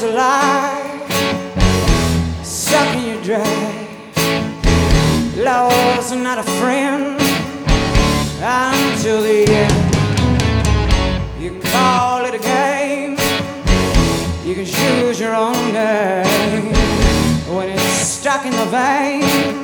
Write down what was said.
is a lie, sucking you dry. Love's not a friend until the end. You can call it a game, you can choose your own name. When it's stuck in the vein,